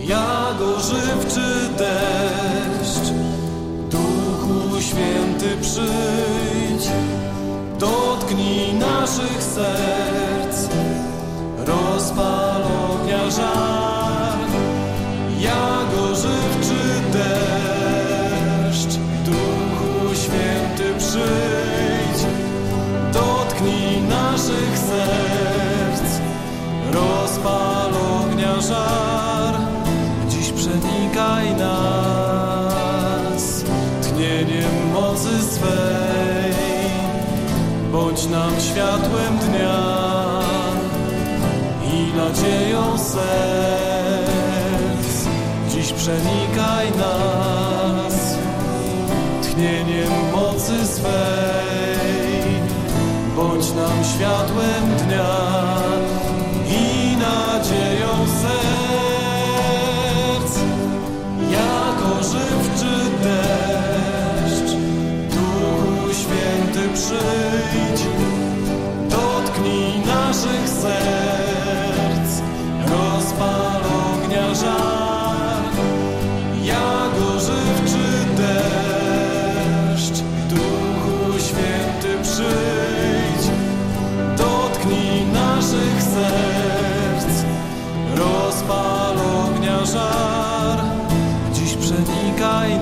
jak ożywczy deszcz. Duchu Święty, przyjdź, dotknij naszych serc, rozpal ognia żar, jak ożywczy deszcz. Duchu Święty, przyjdź, dotknij naszych serc, rozpal ognia żar. Dziś przenikaj nas tchnieniem mocy swej, bądź nam światłem dnia i nadzieją serc. Dziś przenikaj nas tchnieniem mocy swej, bądź nam światłem dnia i nadzieją serc. Jak ożywczy deszcz, Duchu Święty, przyjdź, dotknij naszych serc, rozpal ognia żar. Jak ożywczy deszcz, Duchu Święty, przyjdź, dotknij naszych serc, rozpal ognia żar. Dziś przenikaj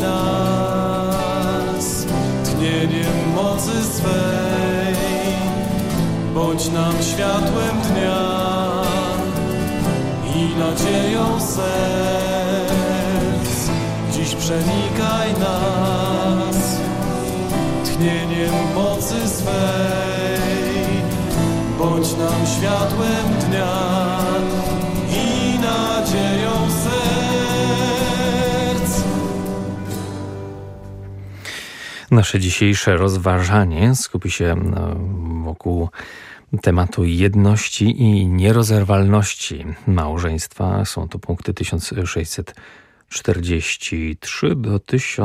nas tchnieniem mocy swej, bądź nam światłem dnia i nadzieją serc. Dziś przenikaj nas tchnieniem mocy swej, bądź nam światłem dnia i nadzieją serc. Nasze dzisiejsze rozważanie skupi się wokół tematu jedności i nierozerwalności małżeństwa. Są to punkty 1643 do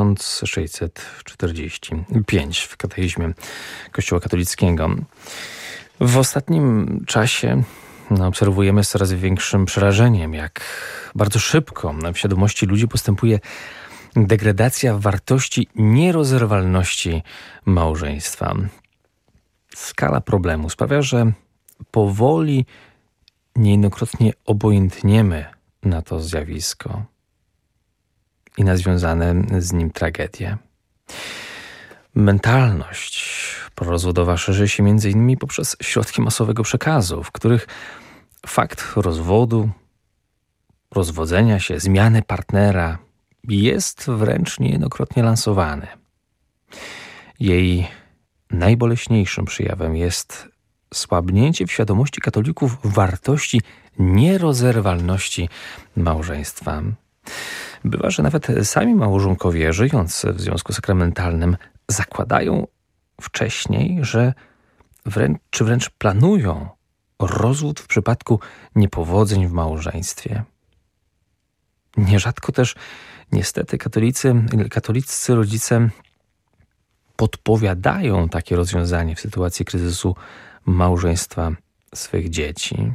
1645 w katechizmie Kościoła katolickiego. W ostatnim czasie obserwujemy z coraz większym przerażeniem, jak bardzo szybko w świadomości ludzi postępuje degradacja wartości nierozerwalności małżeństwa. Skala problemu sprawia, że powoli, niejednokrotnie obojętniemy na to zjawisko i na związane z nim tragedie. Mentalność prorozwodowa szerzy się m.in. poprzez środki masowego przekazu, w których fakt rozwodu, rozwodzenia się, zmiany partnera jest wręcz niejednokrotnie lansowany. Jej najboleśniejszym przejawem jest słabnięcie w świadomości katolików wartości nierozerwalności małżeństwa. Bywa, że nawet sami małżonkowie żyjąc w związku sakramentalnym zakładają wcześniej, że wręcz planują rozwód w przypadku niepowodzeń w małżeństwie. Nierzadko też niestety katoliccy rodzice podpowiadają takie rozwiązanie w sytuacji kryzysu małżeństwa swych dzieci.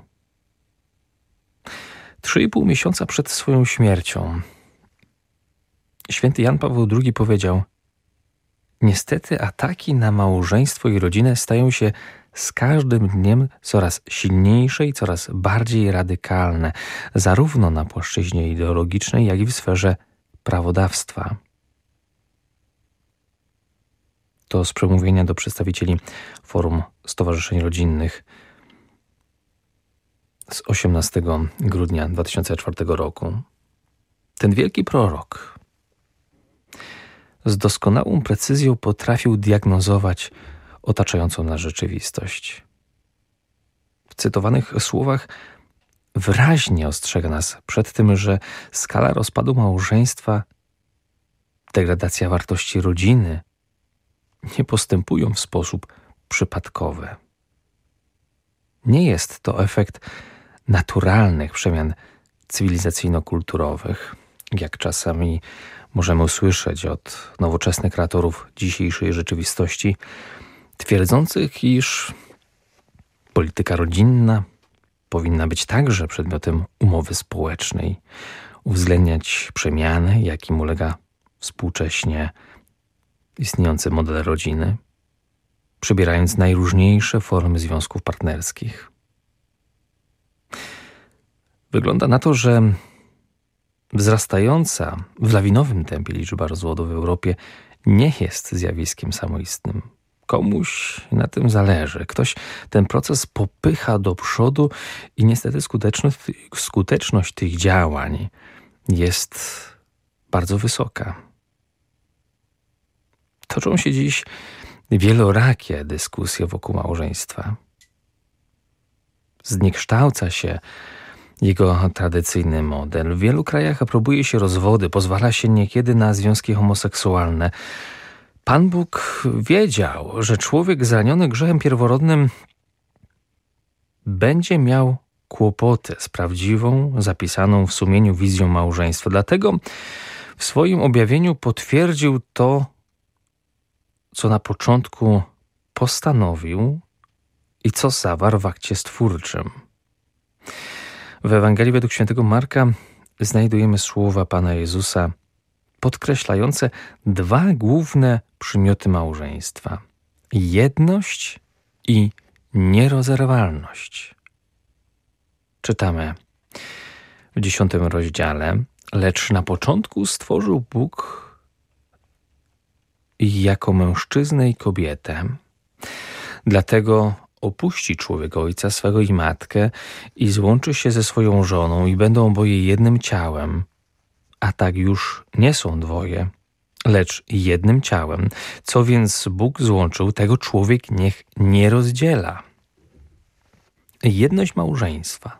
3,5 miesiąca przed swoją śmiercią święty Jan Paweł II powiedział: niestety ataki na małżeństwo i rodzinę stają się z każdym dniem coraz silniejsze i coraz bardziej radykalne, zarówno na płaszczyźnie ideologicznej, jak i w sferze prawodawstwa. To z przemówienia do przedstawicieli Forum Stowarzyszeń Rodzinnych z 18 grudnia 2004 roku. Ten wielki prorok z doskonałą precyzją potrafił diagnozować otaczającą nas rzeczywistość. W cytowanych słowach wyraźnie ostrzega nas przed tym, że skala rozpadu małżeństwa, degradacja wartości rodziny nie postępują w sposób przypadkowy. Nie jest to efekt naturalnych przemian cywilizacyjno-kulturowych, jak czasami możemy usłyszeć od nowoczesnych kreatorów dzisiejszej rzeczywistości, twierdzących, iż polityka rodzinna powinna być także przedmiotem umowy społecznej. uwzględniać przemiany, jakim ulega współcześnie istniejący model rodziny, przybierając najróżniejsze formy związków partnerskich. Wygląda na to, że wzrastająca w lawinowym tempie liczba rozwodów w Europie nie jest zjawiskiem samoistnym. Komuś na tym zależy. Ktoś ten proces popycha do przodu i niestety skuteczność tych działań jest bardzo wysoka. Toczą się dziś wielorakie dyskusje wokół małżeństwa. Zniekształca się jego tradycyjny model. W wielu krajach aprobuje się rozwody, pozwala się niekiedy na związki homoseksualne. Pan Bóg wiedział, że człowiek zraniony grzechem pierworodnym będzie miał kłopoty z prawdziwą, zapisaną w sumieniu wizją małżeństwa. Dlatego w swoim objawieniu potwierdził to, co na początku postanowił i co zawarł w akcie stwórczym. W Ewangelii według świętego Marka znajdujemy słowa Pana Jezusa podkreślające dwa główne przymioty małżeństwa: jedność i nierozerwalność. Czytamy w 10 rozdziale: lecz na początku stworzył Bóg jako mężczyznę i kobietę. Dlatego opuści człowiek ojca swego i matkę i złączy się ze swoją żoną i będą oboje jednym ciałem. A tak już nie są dwoje, lecz jednym ciałem. Co więc Bóg złączył, tego człowiek niech nie rozdziela. Jedność małżeństwa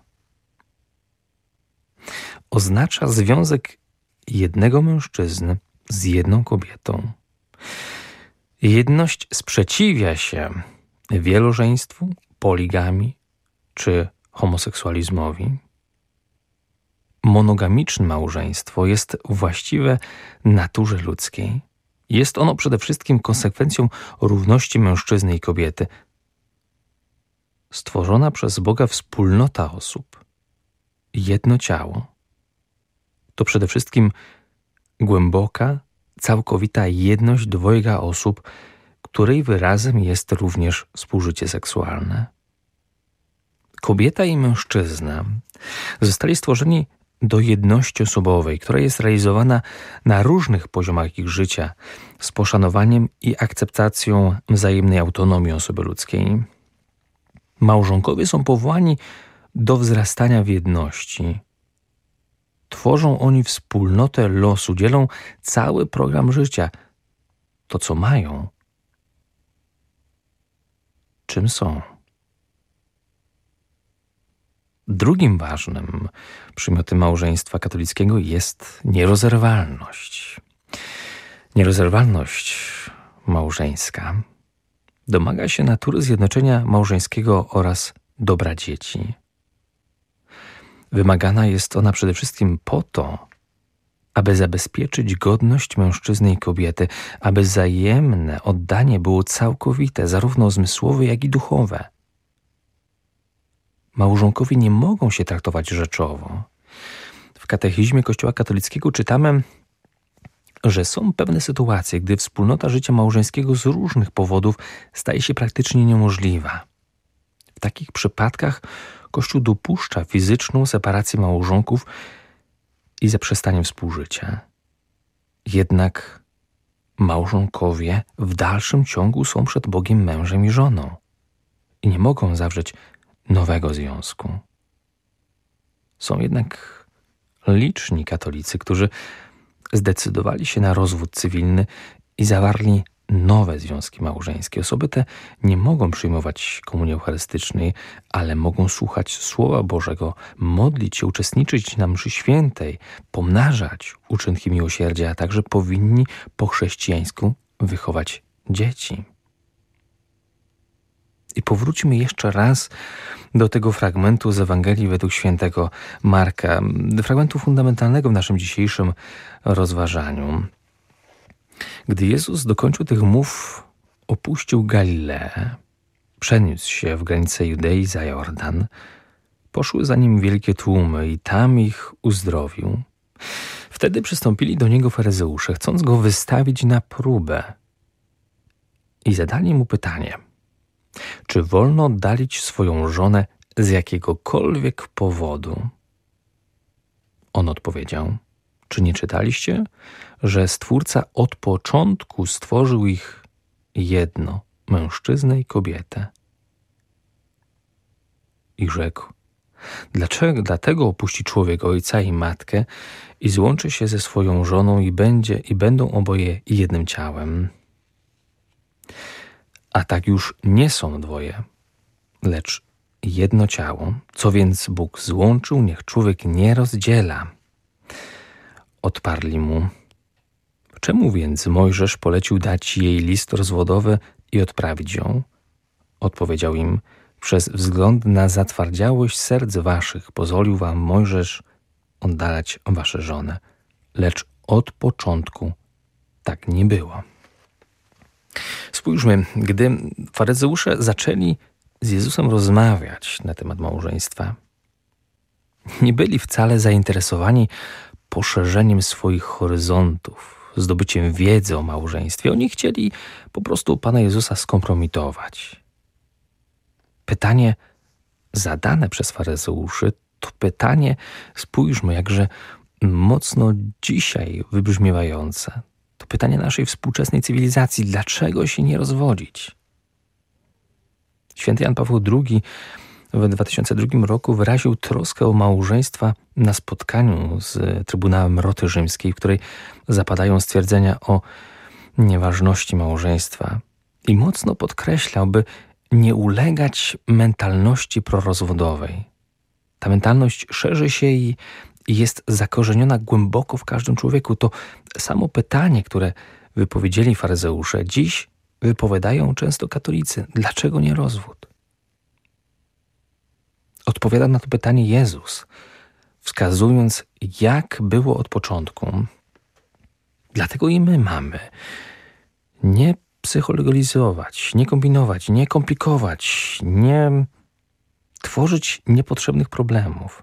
oznacza związek jednego mężczyzny z jedną kobietą. Jedność sprzeciwia się wielożeństwu, poligamii czy homoseksualizmowi. Monogamiczne małżeństwo jest właściwe naturze ludzkiej. Jest ono przede wszystkim konsekwencją równości mężczyzny i kobiety. Stworzona przez Boga wspólnota osób, jedno ciało, to przede wszystkim głęboka, całkowita jedność dwojga osób, której wyrazem jest również współżycie seksualne. Kobieta i mężczyzna zostali stworzeni do jedności osobowej, która jest realizowana na różnych poziomach ich życia, z poszanowaniem i akceptacją wzajemnej autonomii osoby ludzkiej. Małżonkowie są powołani do wzrastania w jedności. Tworzą oni wspólnotę losu, dzielą cały program życia. To, co mają, czym są. Drugim ważnym przymiotem małżeństwa katolickiego jest nierozerwalność. Nierozerwalność małżeńska domaga się natury zjednoczenia małżeńskiego oraz dobra dzieci. Wymagana jest ona przede wszystkim po to, aby zabezpieczyć godność mężczyzny i kobiety, aby wzajemne oddanie było całkowite, zarówno zmysłowe, jak i duchowe. Małżonkowie nie mogą się traktować rzeczowo. W katechizmie Kościoła katolickiego czytamy, że są pewne sytuacje, gdy wspólnota życia małżeńskiego z różnych powodów staje się praktycznie niemożliwa. W takich przypadkach Kościół dopuszcza fizyczną separację małżonków i zaprzestanie współżycia. Jednak małżonkowie w dalszym ciągu są przed Bogiem mężem i żoną i nie mogą zawrzeć nowego związku. Są jednak liczni katolicy, którzy zdecydowali się na rozwód cywilny i zawarli nowe związki małżeńskie. Osoby te nie mogą przyjmować komunii eucharystycznej, ale mogą słuchać Słowa Bożego, modlić się, uczestniczyć na mszy świętej, pomnażać uczynki miłosierdzia, a także powinni po chrześcijańsku wychować dzieci. I powróćmy jeszcze raz do tego fragmentu z Ewangelii według świętego Marka, fragmentu fundamentalnego w naszym dzisiejszym rozważaniu. Gdy Jezus dokończył tych mów, opuścił Galileę, przeniósł się w granice Judei za Jordan. Poszły za nim wielkie tłumy i tam ich uzdrowił. Wtedy przystąpili do niego faryzeusze, chcąc go wystawić na próbę. I zadali mu pytanie: czy wolno oddalić swoją żonę z jakiegokolwiek powodu? On odpowiedział: czy nie czytaliście, że Stwórca od początku stworzył ich jedno, mężczyznę i kobietę? I rzekł: dlatego opuści człowiek ojca i matkę i złączy się ze swoją żoną i będą oboje jednym ciałem. A tak już nie są dwoje, lecz jedno ciało. Co więc Bóg złączył, niech człowiek nie rozdziela. Odparli mu: czemu więc Mojżesz polecił dać jej list rozwodowy i odprawić ją? Odpowiedział im: przez wzgląd na zatwardziałość serc waszych pozwolił wam Mojżesz oddalać wasze żony, lecz od początku tak nie było. Spójrzmy, gdy faryzeusze zaczęli z Jezusem rozmawiać na temat małżeństwa, nie byli wcale zainteresowani poszerzeniem swoich horyzontów, zdobyciem wiedzy o małżeństwie. Oni chcieli po prostu Pana Jezusa skompromitować. Pytanie zadane przez faryzeuszy to pytanie, spójrzmy, jakże mocno dzisiaj wybrzmiewające. To pytanie naszej współczesnej cywilizacji. Dlaczego się nie rozwodzić? Święty Jan Paweł II w 2002 roku wyraził troskę o małżeństwa na spotkaniu z Trybunałem Roty Rzymskiej, w której zapadają stwierdzenia o nieważności małżeństwa. I mocno podkreślał, by nie ulegać mentalności prorozwodowej. Ta mentalność szerzy się i jest zakorzeniona głęboko w każdym człowieku. To samo pytanie, które wypowiedzieli faryzeusze, dziś wypowiadają często katolicy. Dlaczego nie rozwód? Odpowiada na to pytanie Jezus, wskazując, jak było od początku. Dlatego i my mamy nie psychologizować, nie kombinować, nie komplikować, nie tworzyć niepotrzebnych problemów,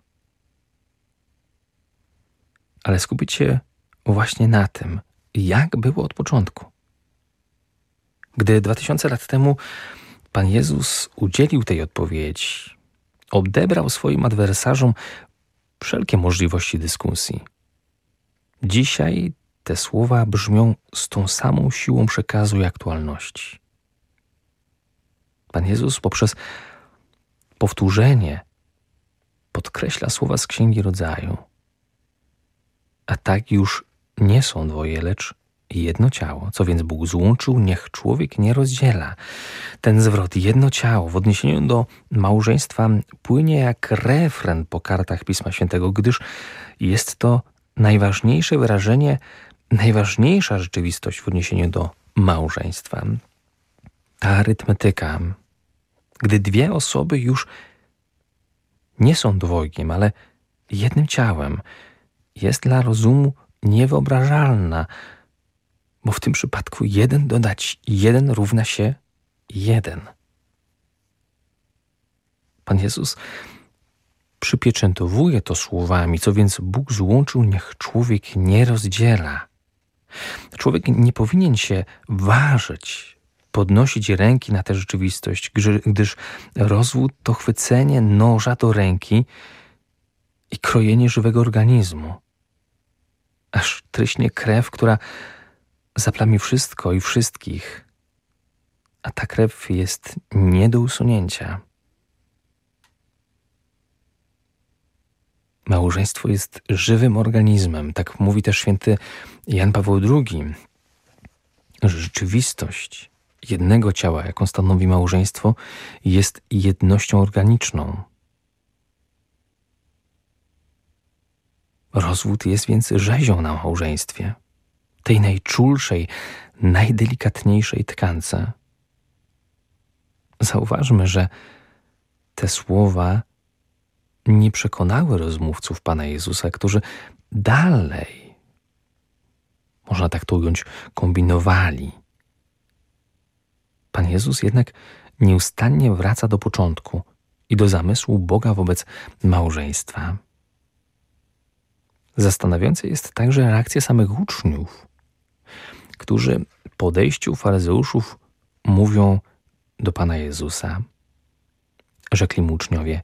ale skupić się właśnie na tym, jak było od początku. Gdy 2000 lat temu Pan Jezus udzielił tej odpowiedzi, odebrał swoim adwersarzom wszelkie możliwości dyskusji. Dzisiaj te słowa brzmią z tą samą siłą przekazu i aktualności. Pan Jezus poprzez powtórzenie podkreśla słowa z Księgi Rodzaju. A tak już nie są dwoje, lecz jedno ciało. Co więc Bóg złączył, niech człowiek nie rozdziela. Ten zwrot jedno ciało w odniesieniu do małżeństwa płynie jak refren po kartach Pisma Świętego, gdyż jest to najważniejsze wyrażenie, najważniejsza rzeczywistość w odniesieniu do małżeństwa. Ta arytmetyka, gdy dwie osoby już nie są dwojgiem, ale jednym ciałem, jest dla rozumu niewyobrażalna, bo w tym przypadku 1 dodać 1 równa się 1. Pan Jezus przypieczętowuje to słowami, co więc Bóg złączył, niech człowiek nie rozdziela. Człowiek nie powinien się ważyć, podnosić ręki na tę rzeczywistość, gdyż rozwód to chwycenie noża do ręki i krojenie żywego organizmu. Aż tryśnie krew, która zaplami wszystko i wszystkich, a ta krew jest nie do usunięcia. Małżeństwo jest żywym organizmem, tak mówi też święty Jan Paweł II, że rzeczywistość jednego ciała, jaką stanowi małżeństwo, jest jednością organiczną. Rozwód jest więc rzezią na małżeństwie, tej najczulszej, najdelikatniejszej tkance. Zauważmy, że te słowa nie przekonały rozmówców Pana Jezusa, którzy dalej, można tak to ująć, kombinowali. Pan Jezus jednak nieustannie wraca do początku i do zamysłu Boga wobec małżeństwa. Zastanawiająca jest także reakcja samych uczniów, którzy po odejściu faryzeuszów mówią do Pana Jezusa. Rzekli mu uczniowie: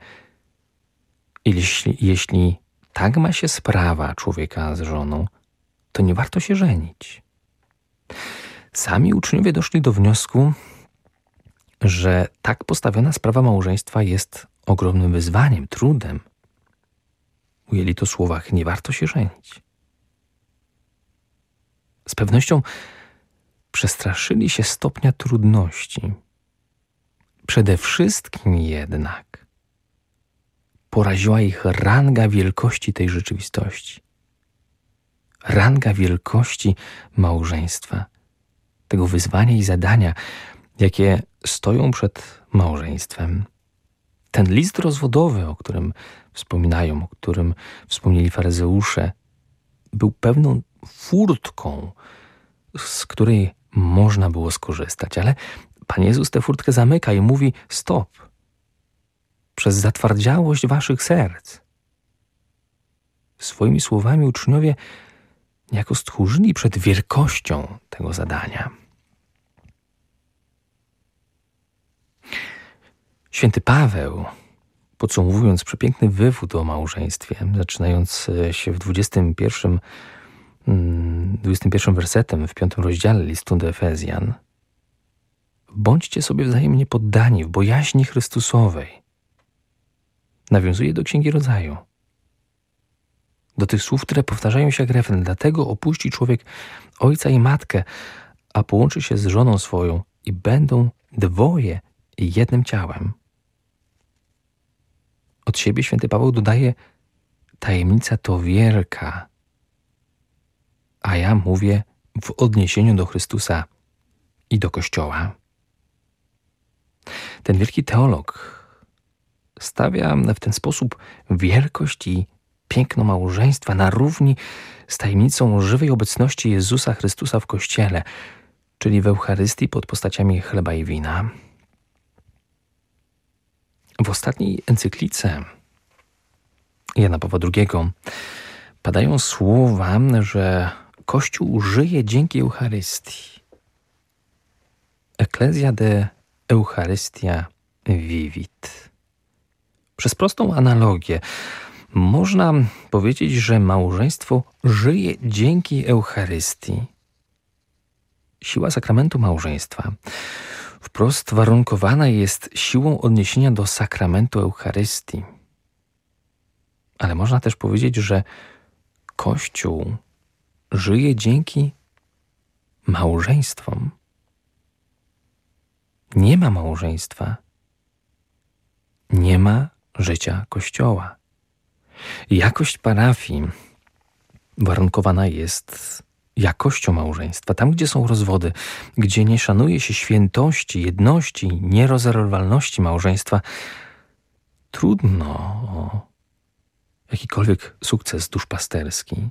jeśli tak ma się sprawa człowieka z żoną, to nie warto się żenić. Sami uczniowie doszli do wniosku, że tak postawiona sprawa małżeństwa jest ogromnym wyzwaniem, trudem. Ujęli to w słowach: nie warto się żenić. Z pewnością przestraszyli się stopnia trudności. Przede wszystkim jednak poraziła ich ranga wielkości tej rzeczywistości. Ranga wielkości małżeństwa, tego wyzwania i zadania, jakie stoją przed małżeństwem. Ten list rozwodowy, o którym wspominają, o którym wspomnieli faryzeusze, był pewną furtką, z której można było skorzystać. Ale Pan Jezus tę furtkę zamyka i mówi: stop. Przez zatwardziałość waszych serc. Swoimi słowami uczniowie niejako stchórzyli przed wielkością tego zadania. Święty Paweł, podsumowując przepiękny wywód o małżeństwie, zaczynając się w 21 wersetem w 5 rozdziale listu do Efezjan: bądźcie sobie wzajemnie poddani w bojaźni Chrystusowej. Nawiązuje do Księgi Rodzaju. Do tych słów, które powtarzają się jak refren. Dlatego opuści człowiek ojca i matkę, a połączy się z żoną swoją i będą dwoje jednym ciałem. Od siebie święty Paweł dodaje: tajemnica to wielka, a ja mówię w odniesieniu do Chrystusa i do Kościoła. Ten wielki teolog stawia w ten sposób wielkość i piękno małżeństwa na równi z tajemnicą żywej obecności Jezusa Chrystusa w Kościele, czyli w Eucharystii pod postaciami chleba i wina. W ostatniej encyklice Jana Pawła II padają słowa, że Kościół żyje dzięki Eucharystii. Ecclesia de Eucharistia vivit. Przez prostą analogię można powiedzieć, że małżeństwo żyje dzięki Eucharystii. Siła sakramentu małżeństwa wprost warunkowana jest siłą odniesienia do sakramentu Eucharystii. Ale można też powiedzieć, że Kościół żyje dzięki małżeństwom. Nie ma małżeństwa, nie ma życia Kościoła. Jakość parafii warunkowana jest jakością małżeństwa. Tam, gdzie są rozwody, gdzie nie szanuje się świętości, jedności, nierozerwalności małżeństwa, trudno o jakikolwiek sukces duszpasterski.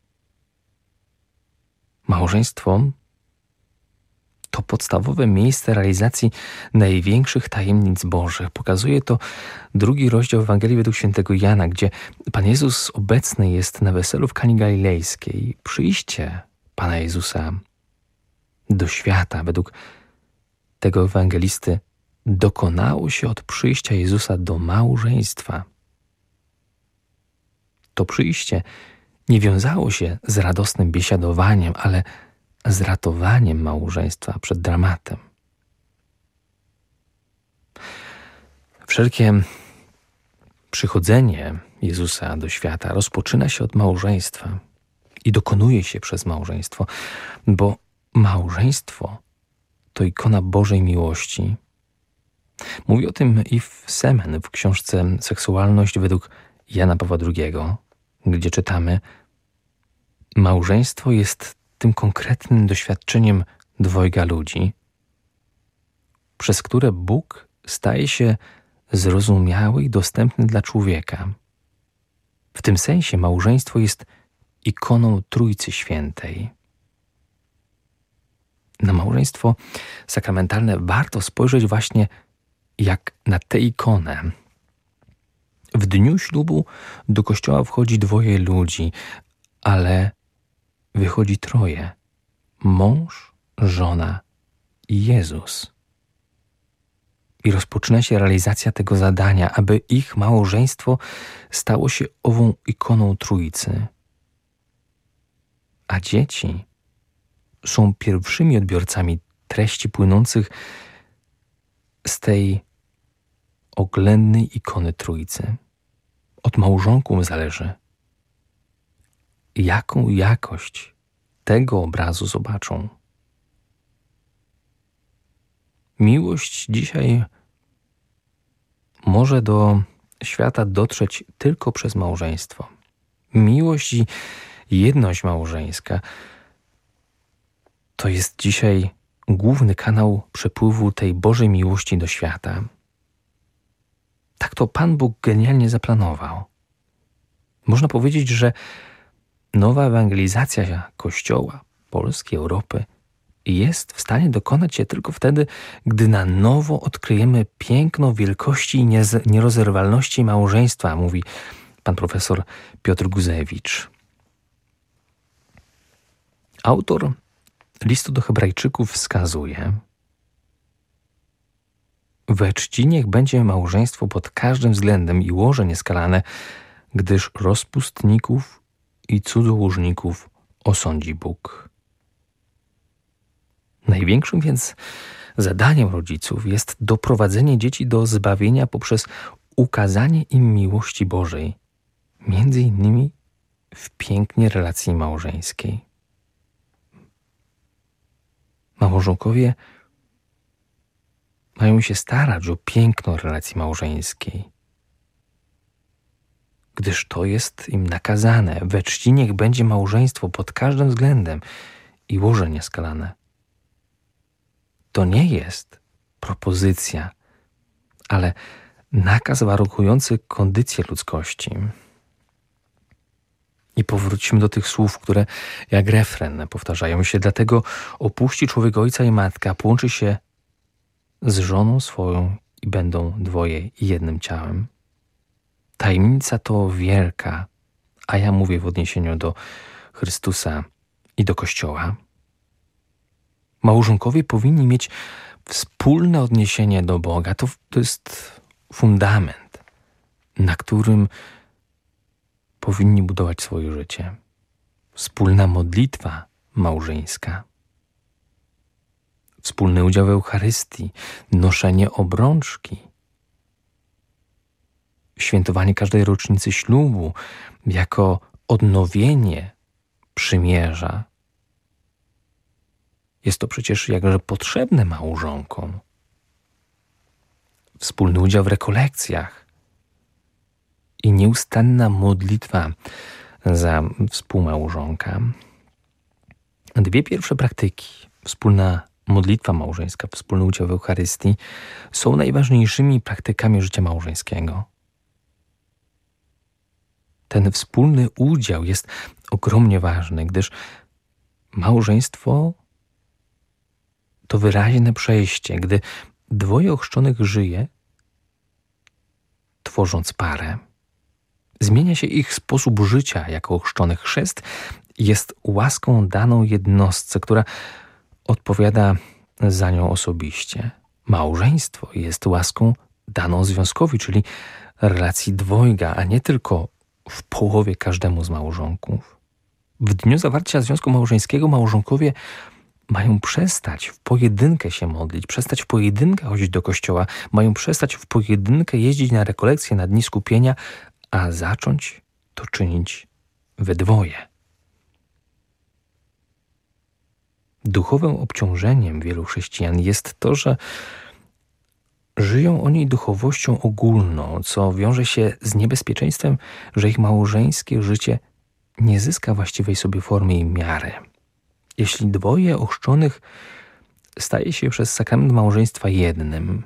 Małżeństwo to podstawowe miejsce realizacji największych tajemnic Bożych. Pokazuje to 2 rozdział Ewangelii według świętego Jana, gdzie Pan Jezus obecny jest na weselu w Kani Galilejskiej. Przyjście Pana Jezusa do świata według tego ewangelisty dokonało się od przyjścia Jezusa do małżeństwa. To przyjście nie wiązało się z radosnym biesiadowaniem, ale z ratowaniem małżeństwa przed dramatem. Wszelkie przychodzenie Jezusa do świata rozpoczyna się od małżeństwa i dokonuje się przez małżeństwo, bo małżeństwo to ikona Bożej miłości. Mówi o tym Yves Semen w książce Seksualność według Jana Pawła II, gdzie czytamy: małżeństwo jest tym konkretnym doświadczeniem dwojga ludzi, przez które Bóg staje się zrozumiały i dostępny dla człowieka. W tym sensie małżeństwo jest ikoną Trójcy Świętej. Na małżeństwo sakramentalne warto spojrzeć właśnie jak na tę ikonę. W dniu ślubu do kościoła wchodzi 2 ludzi, ale wychodzi troje: mąż, żona i Jezus. I rozpoczyna się realizacja tego zadania, aby ich małżeństwo stało się ową ikoną Trójcy. A dzieci są pierwszymi odbiorcami treści płynących z tej oględnej ikony Trójcy. Od małżonków zależy, jaką jakość tego obrazu zobaczą. Miłość dzisiaj może do świata dotrzeć tylko przez małżeństwo. Miłość i jedność małżeńska to jest dzisiaj główny kanał przepływu tej Bożej miłości do świata. Tak to Pan Bóg genialnie zaplanował. Można powiedzieć, że nowa ewangelizacja Kościoła, Polski, Europy jest w stanie dokonać się tylko wtedy, gdy na nowo odkryjemy piękno wielkości i nierozerwalności małżeństwa, mówi pan profesor Piotr Guzewicz. Autor listu do Hebrajczyków wskazuje: we czci niech będzie małżeństwo pod każdym względem i łoże nieskalane, gdyż rozpustników i cudzołóżników osądzi Bóg. Największym więc zadaniem rodziców jest doprowadzenie dzieci do zbawienia poprzez ukazanie im miłości Bożej, między innymi w pięknie relacji małżeńskiej. Małżonkowie mają się starać o piękno relacji małżeńskiej, gdyż to jest im nakazane. We czci niech będzie małżeństwo pod każdym względem i łoże nieskalane. To nie jest propozycja, ale nakaz warunkujący kondycję ludzkości. I powróćmy do tych słów, które jak refren powtarzają się. Dlatego opuści człowiek ojca i matkę, a połączy się z żoną swoją i będą dwoje jednym ciałem. Tajemnica to wielka, a ja mówię w odniesieniu do Chrystusa i do Kościoła. Małżonkowie powinni mieć wspólne odniesienie do Boga. To jest fundament, na którym powinni budować swoje życie. Wspólna modlitwa małżeńska, wspólny udział w Eucharystii, noszenie obrączki, świętowanie każdej rocznicy ślubu jako odnowienie przymierza. Jest to przecież jakże potrzebne małżonkom. Wspólny udział w rekolekcjach i nieustanna modlitwa za współmałżonka. Dwie pierwsze praktyki, wspólna modlitwa małżeńska, wspólny udział w Eucharystii, są najważniejszymi praktykami życia małżeńskiego. Ten wspólny udział jest ogromnie ważny, gdyż małżeństwo to wyraźne przejście, gdy dwoje ochrzczonych żyje, tworząc parę. Zmienia się ich sposób życia jako ochrzczony. Chrzest jest łaską daną jednostce, która odpowiada za nią osobiście. Małżeństwo jest łaską daną związkowi, czyli relacji dwojga, a nie tylko w połowie każdemu z małżonków. W dniu zawarcia związku małżeńskiego małżonkowie mają przestać w pojedynkę się modlić, przestać w pojedynkę chodzić do kościoła, mają przestać w pojedynkę jeździć na rekolekcje, na dni skupienia, a zacząć to czynić we dwoje. Duchowym obciążeniem wielu chrześcijan jest to, że żyją oni duchowością ogólną, co wiąże się z niebezpieczeństwem, że ich małżeńskie życie nie zyska właściwej sobie formy i miary. Jeśli dwoje ochrzczonych staje się przez sakrament małżeństwa jednym,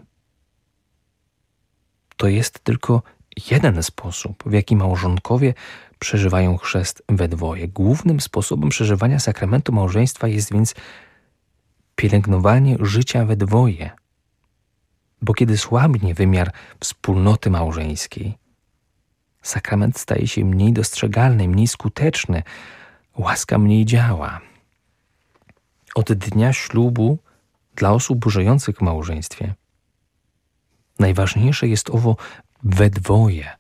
to jest tylko jeden sposób, w jaki małżonkowie przeżywają chrzest we dwoje. Głównym sposobem przeżywania sakramentu małżeństwa jest więc pielęgnowanie życia we dwoje. Bo kiedy słabnie wymiar wspólnoty małżeńskiej, sakrament staje się mniej dostrzegalny, mniej skuteczny, łaska mniej działa. Od dnia ślubu dla osób żyjących w małżeństwie najważniejsze jest owo we dwoje.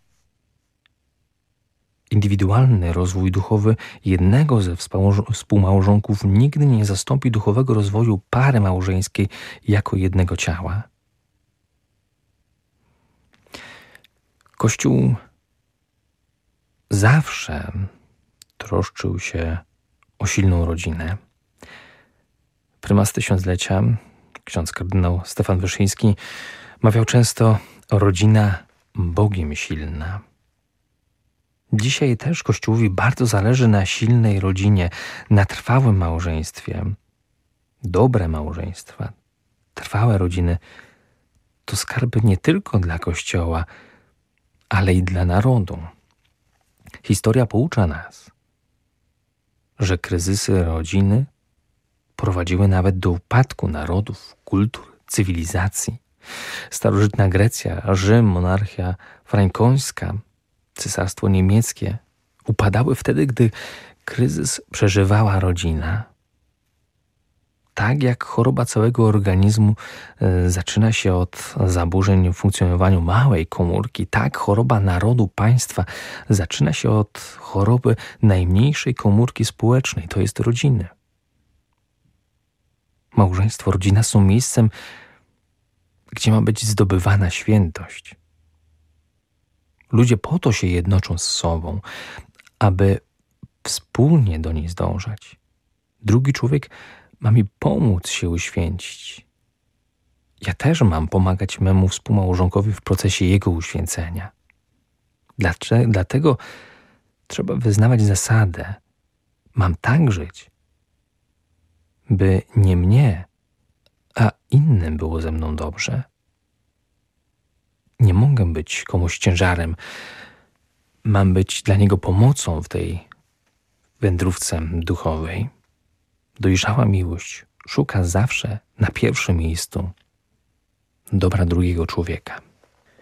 Indywidualny rozwój duchowy jednego ze współmałżonków nigdy nie zastąpi duchowego rozwoju pary małżeńskiej jako jednego ciała. Kościół zawsze troszczył się o silną rodzinę. Prymas tysiąclecia, ksiądz kardynał Stefan Wyszyński, mawiał często: rodzina Bogiem silna. Dzisiaj też Kościołowi bardzo zależy na silnej rodzinie, na trwałym małżeństwie. Dobre małżeństwa, trwałe rodziny to skarby nie tylko dla Kościoła, ale i dla narodu. Historia poucza nas, że kryzysy rodziny prowadziły nawet do upadku narodów, kultur, cywilizacji. Starożytna Grecja, Rzym, monarchia frankońska, cesarstwo niemieckie upadały wtedy, gdy kryzys przeżywała rodzina. Tak jak choroba całego organizmu zaczyna się od zaburzeń w funkcjonowaniu małej komórki, tak choroba narodu, państwa zaczyna się od choroby najmniejszej komórki społecznej, to jest rodziny. Małżeństwo, rodzina są miejscem, gdzie ma być zdobywana świętość. Ludzie po to się jednoczą z sobą, aby wspólnie do niej zdążać. Drugi człowiek ma mi pomóc się uświęcić. Ja też mam pomagać memu współmałżonkowi w procesie jego uświęcenia. Dlatego trzeba wyznawać zasadę: mam tak żyć, by nie mnie, a innym było ze mną dobrze. Nie mogę być komuś ciężarem. Mam być dla niego pomocą w tej wędrówce duchowej. Dojrzała miłość szuka zawsze na pierwszym miejscu dobra drugiego człowieka.